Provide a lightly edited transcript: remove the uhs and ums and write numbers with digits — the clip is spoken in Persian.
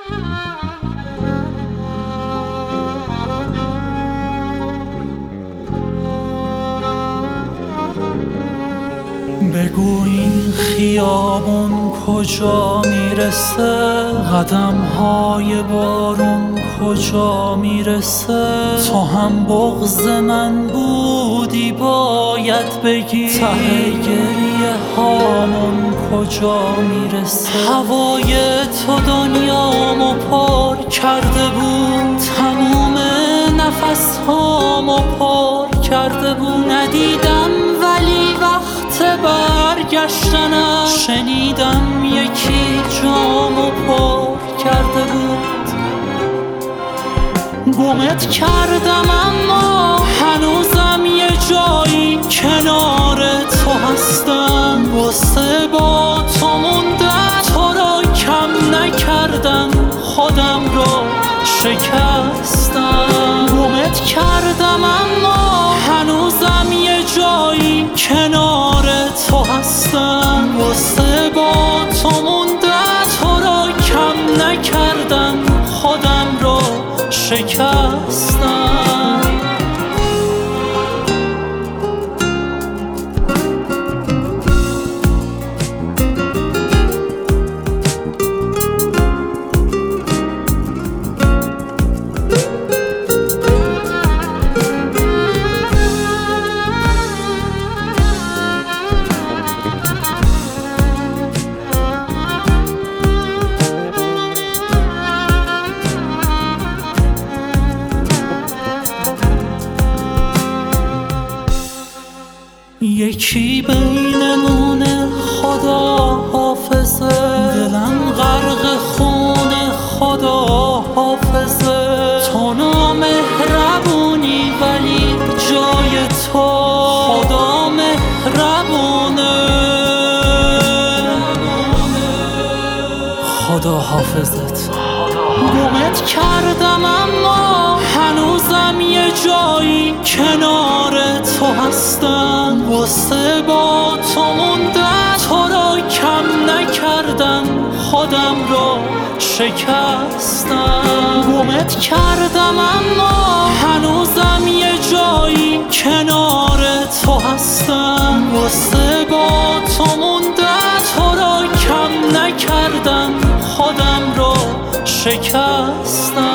بگو این خیابون کجا میرسه، قدم‌های بارون کجا میرسه. تو هم بغض من بودی باید بگی، ته گریه هامون کجا میرسه. هوای تو دنیامو پر کرده بود، تموم نفس هامو پر کرده بود. ندیدم ولی وقت برگشتنم شنیدم یکی جامو پر کرده بود. گمت کردم اما هنوزم یه جایی کنار تو هستم. واسه با تو موندم، تو را کم نکردم، خودم را شکستم. گمت کردم اما هنوزم یه جایی کنار تو هستم. واسه با تو موندم، تو را کم نکردم، خودم را شکستم. یکی بینمونه، خدا حافظه. دلم غرق خون، خدا حافظه. تو نامهربونی ولی جای تو خدا مهربونه. خدا حافظت. گمت کردم اما هنوزم یه جایی کنار تو هستم. واسه با تو موندم، تو را کم نکردم، خودم را شکستم. گمت کردم اما هنوزم یه جایی کنار تو هستم. واسه با تو موندم، تو را کم نکردم، خودم را شکستم.